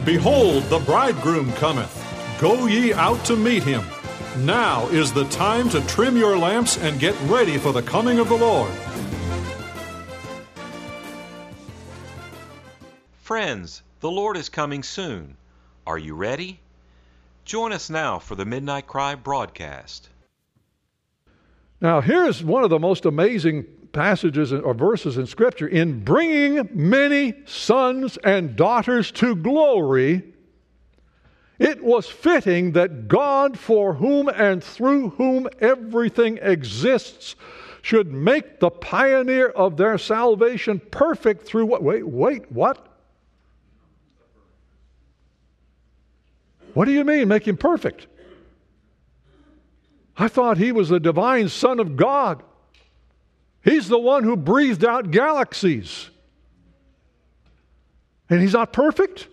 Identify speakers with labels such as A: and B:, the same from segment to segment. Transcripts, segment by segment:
A: Behold, the bridegroom cometh. Go ye out to meet him. Now is the time to trim your lamps and get ready for the coming of the Lord.
B: Friends, the Lord is coming soon. Are you ready? Join us now for the Midnight Cry broadcast.
C: Now, here's one of the most amazing passages or verses in Scripture. In bringing many sons and daughters to glory, it was fitting that God, for whom and through whom everything exists, should make the pioneer of their salvation perfect through what? Wait, what? What do you mean, make him perfect? I thought he was the divine Son of God. He's the one who breathed out galaxies. And he's not perfect?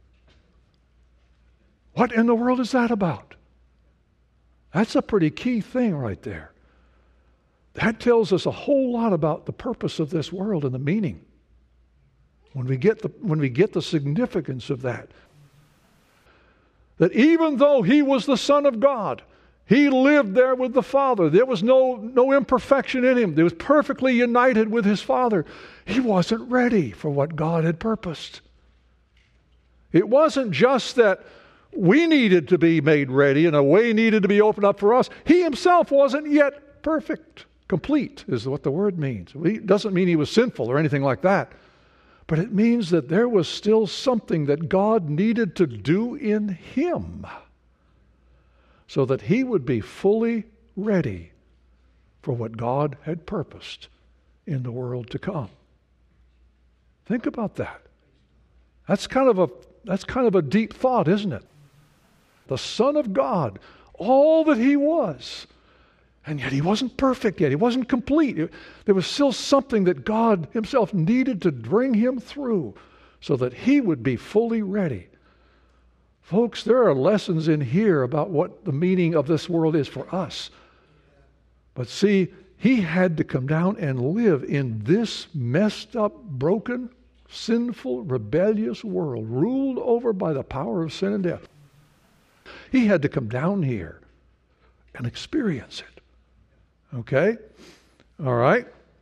C: What in the world is that about? That's a pretty key thing right there. That tells us a whole lot about the purpose of this world and the meaning. When we get the significance of that. That even though he was the Son of God, he lived there with the Father. There was no imperfection in him. He was perfectly united with his Father. He wasn't ready for what God had purposed. It wasn't just that we needed to be made ready and a way needed to be opened up for us. He himself wasn't yet perfect. Complete is what the word means. It doesn't mean he was sinful or anything like that. But it means that there was still something that God needed to do in him so that he would be fully ready for what God had purposed in the world to come. Think about that. That's kind of a deep thought, isn't it? The Son of God, all that he was, and yet he wasn't perfect yet. He wasn't complete. There was still something that God himself needed to bring him through so that he would be fully ready. Folks, there are lessons in here about what the meaning of this world is for us. But see, he had to come down and live in this messed up, broken, sinful, rebellious world, ruled over by the power of sin and death. He had to come down here and experience it. Okay? All right?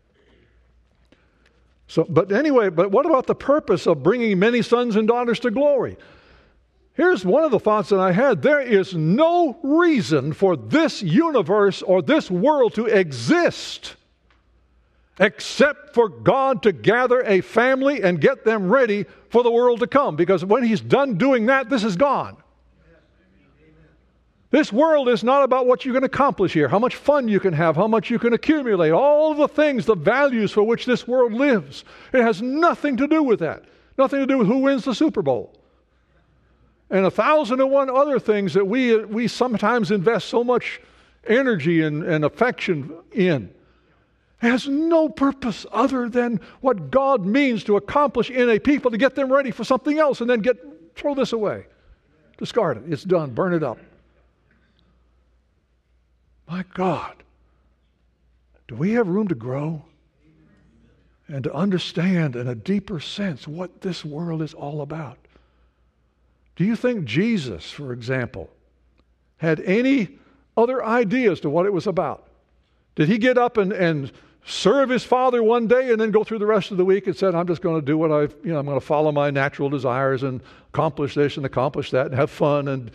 C: But what about the purpose of bringing many sons and daughters to glory? Here's one of the thoughts that I had. There is no reason for this universe or this world to exist except for God to gather a family and get them ready for the world to come. Because when he's done doing that, this is gone. This world is not about what you can accomplish here, how much fun you can have, how much you can accumulate, all the things, the values for which this world lives. It has nothing to do with that. Nothing to do with who wins the Super Bowl. And 1,001 other things that we sometimes invest so much energy and affection in. It has no purpose other than what God means to accomplish in a people to get them ready for something else and then throw this away. Discard it. It's done. Burn it up. My God, do we have room to grow and to understand in a deeper sense what this world is all about? Do you think Jesus, for example, had any other ideas to what it was about? Did he get up and serve his Father one day and then go through the rest of the week and said, I'm just going to do what I'm going to follow my natural desires and accomplish this and accomplish that and have fun? And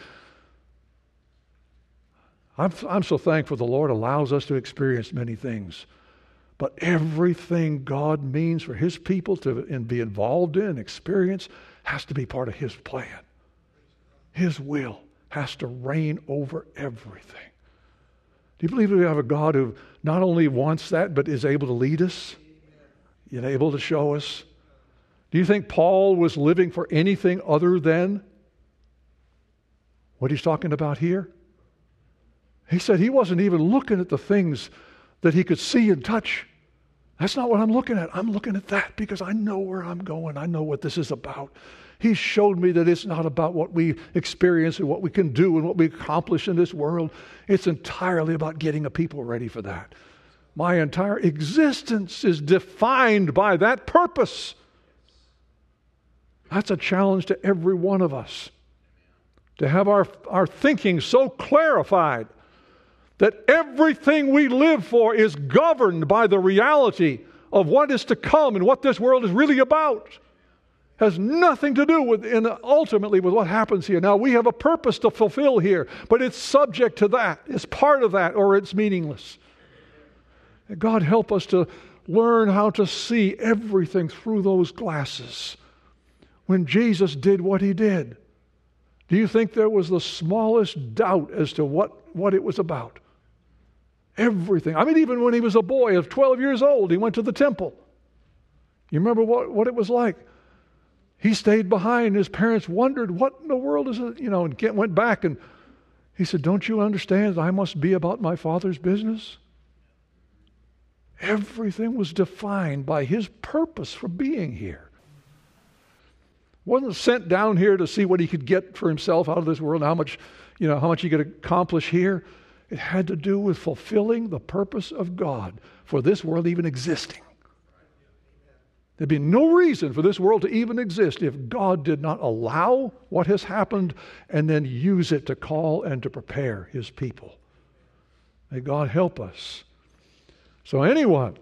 C: I'm so thankful the Lord allows us to experience many things. But everything God means for his people to be involved in, experience, has to be part of his plan. His will has to reign over everything. Do you believe we have a God who not only wants that, but is able to lead us? Yet able to show us? Do you think Paul was living for anything other than what he's talking about here? He said he wasn't even looking at the things that he could see and touch. That's not what I'm looking at. I'm looking at that because I know where I'm going. I know what this is about. He showed me that it's not about what we experience and what we can do and what we accomplish in this world. It's entirely about getting a people ready for that. My entire existence is defined by that purpose. That's a challenge to every one of us. To have our thinking so clarified that everything we live for is governed by the reality of what is to come and what this world is really about. Has nothing to do with, and ultimately, with what happens here. Now, we have a purpose to fulfill here, but it's subject to that. It's part of that, or it's meaningless. And God help us to learn how to see everything through those glasses. When Jesus did what He did, do you think there was the smallest doubt as to what it was about? Everything. I mean, even when He was a boy of 12 years old, He went to the temple. You remember what it was like? He stayed behind. His parents wondered, what in the world is it? And went back, and He said, don't you understand that I must be about my Father's business? Everything was defined by His purpose for being here. Wasn't sent down here to see what He could get for Himself out of this world, how much He could accomplish here. It had to do with fulfilling the purpose of God for this world even existing. There'd be no reason for this world to even exist if God did not allow what has happened and then use it to call and to prepare His people. May God help us. So anyway,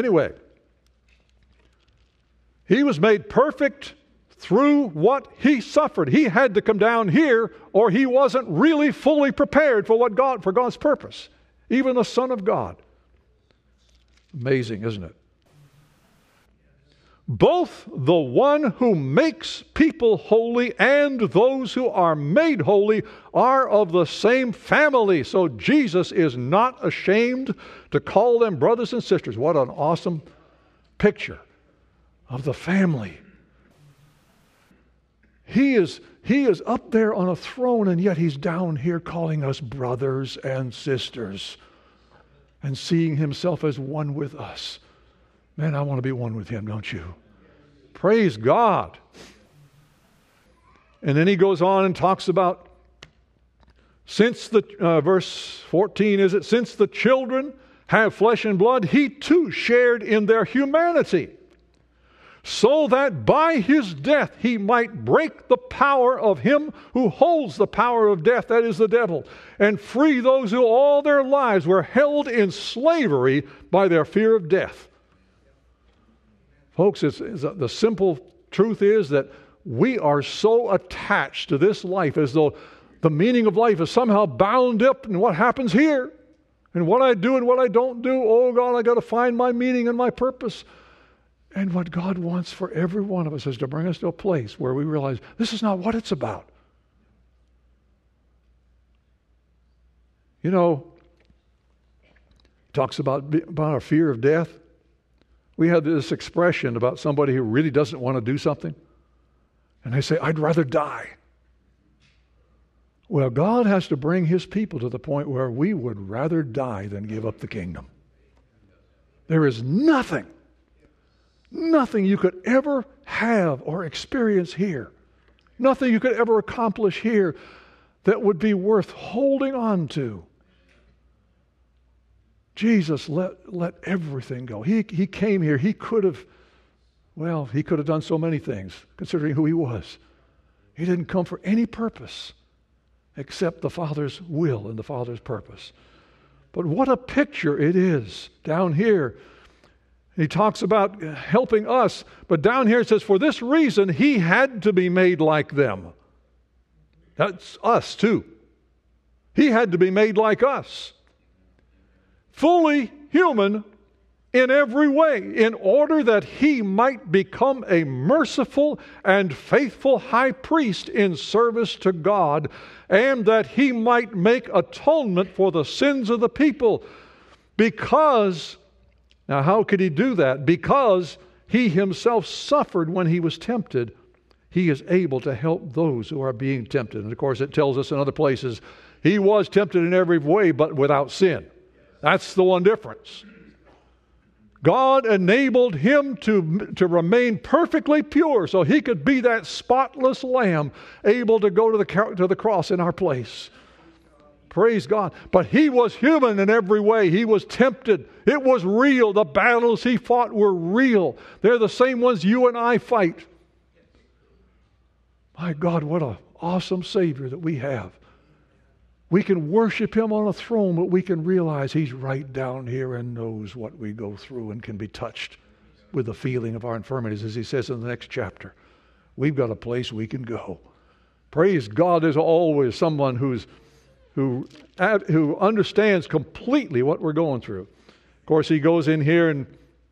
C: He was made perfect through what He suffered. He had to come down here, or He wasn't really fully prepared for God's purpose. Even the Son of God. Amazing, isn't it? Both the one who makes people holy and those who are made holy are of the same family. So Jesus is not ashamed to call them brothers and sisters. What an awesome picture of the family. He is up there on a throne, and yet He's down here calling us brothers and sisters and seeing Himself as one with us. Man, I want to be one with Him, don't you? Praise God. And then He goes on and talks about, verse 14 is it, since the children have flesh and blood, He too shared in their humanity, so that by His death He might break the power of him who holds the power of death, that is the devil, and free those who all their lives were held in slavery by their fear of death. Folks, the simple truth is that we are so attached to this life as though the meaning of life is somehow bound up in what happens here and what I do and what I don't do. Oh God, I got to find my meaning and my purpose. And what God wants for every one of us is to bring us to a place where we realize this is not what it's about. Talks about our fear of death. We have this expression about somebody who really doesn't want to do something. And they say, I'd rather die. Well, God has to bring His people to the point where we would rather die than give up the kingdom. There is nothing you could ever have or experience here, nothing you could ever accomplish here that would be worth holding on to. Jesus let everything go. He came here. He could have done so many things, considering who He was. He didn't come for any purpose except the Father's will and the Father's purpose. But what a picture it is down here. He talks about helping us, but down here it says, for this reason He had to be made like them. That's us too. He had to be made like us. Fully human in every way, in order that He might become a merciful and faithful high priest in service to God, and that He might make atonement for the sins of the people. Now how could He do that? Because He Himself suffered when He was tempted, He is able to help those who are being tempted. And of course it tells us in other places, He was tempted in every way, but without sin. That's the one difference. God enabled Him to remain perfectly pure so He could be that spotless lamb able to go to the cross in our place. Praise God. But He was human in every way. He was tempted. It was real. The battles He fought were real. They're the same ones you and I fight. My God, what an awesome Savior that we have. We can worship Him on a throne, but we can realize He's right down here and knows what we go through and can be touched with the feeling of our infirmities, as He says in the next chapter. We've got a place we can go. Praise God, there's always someone who understands completely what we're going through. Of course, he goes in here and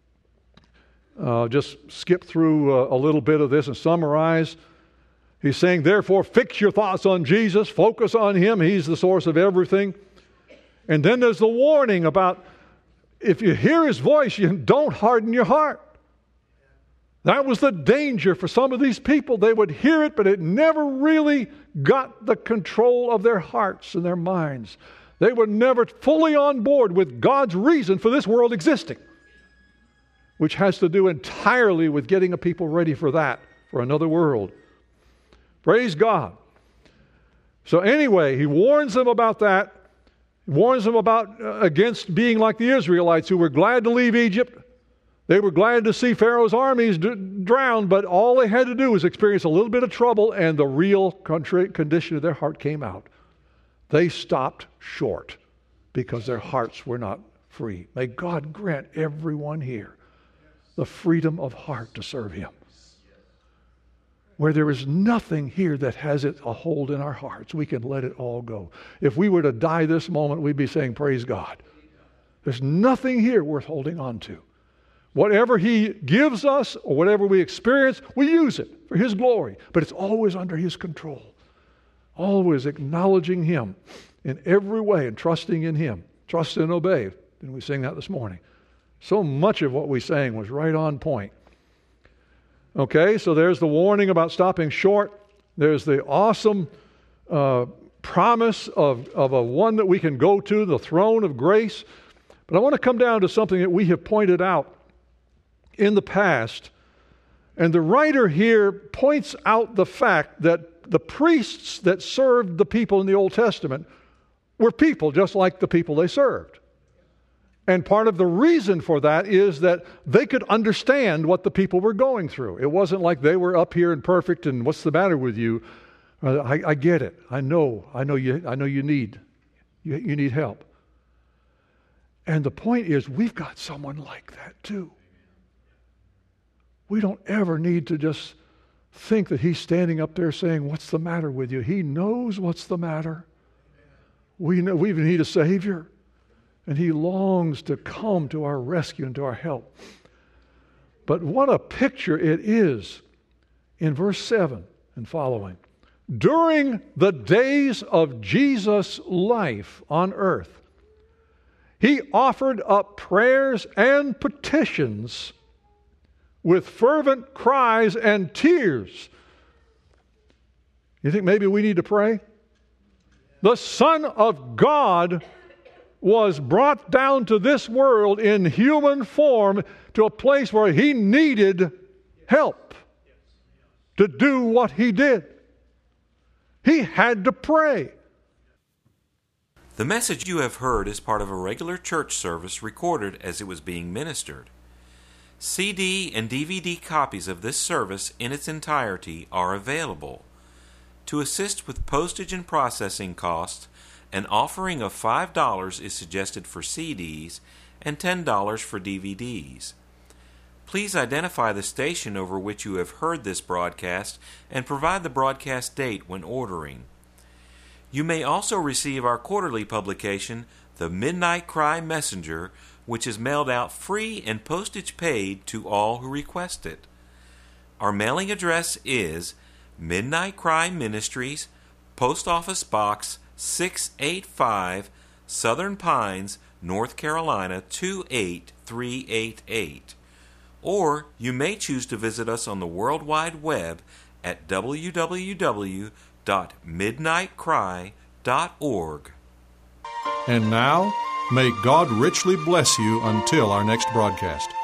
C: just skip through a little bit of this and summarize. He's saying, therefore, fix your thoughts on Jesus. Focus on Him. He's the source of everything. And then there's the warning about if you hear His voice, you don't harden your heart. That was the danger for some of these people. They would hear it, but it never really got the control of their hearts and their minds. They were never fully on board with God's reason for this world existing, which has to do entirely with getting a people ready for that, for another world. Praise God. So anyway, he warns them about that. He warns them about against being like the Israelites who were glad to leave Egypt. They were glad to see Pharaoh's armies drown, but all they had to do was experience a little bit of trouble, and the real condition of their heart came out. They stopped short because their hearts were not free. May God grant everyone here the freedom of heart to serve Him. Where there is nothing here that has a hold in our hearts, we can let it all go. If we were to die this moment, we'd be saying, praise God. There's nothing here worth holding on to. Whatever He gives us or whatever we experience, we use it for His glory. But it's always under His control. Always acknowledging Him in every way and trusting in Him. Trust and obey. Didn't we sing that this morning? So much of what we sang was right on point. Okay, so there's the warning about stopping short. There's the awesome promise of a one that we can go to, the throne of grace. But I want to come down to something that we have pointed out in the past. And the writer here points out the fact that the priests that served the people in the Old Testament were people just like the people they served. And part of the reason for that is that they could understand what the people were going through. It wasn't like they were up here and perfect and what's the matter with you? I get it. I know you need help. And the point is, we've got someone like that too. We don't ever need to just think that He's standing up there saying, what's the matter with you? He knows what's the matter. We even need a Savior. And He longs to come to our rescue and to our help. But what a picture it is in verse 7 and following. During the days of Jesus' life on earth, He offered up prayers and petitions with fervent cries and tears. You think maybe we need to pray? The Son of God was brought down to this world in human form to a place where He needed help to do what He did. He had to pray.
B: The message you have heard is part of a regular church service recorded as it was being ministered. CD and DVD copies of this service in its entirety are available. To assist with postage and processing costs, an offering of $5 is suggested for CDs and $10 for DVDs. Please identify the station over which you have heard this broadcast and provide the broadcast date when ordering. You may also receive our quarterly publication, The Midnight Cry Messenger, which is mailed out free and postage paid to all who request it. Our mailing address is Midnight Cry Ministries, Post Office Box 685, Southern Pines, North Carolina 28388. Or you may choose to visit us on the World Wide Web at www.midnightcry.org.
A: And now, may God richly bless you until our next broadcast.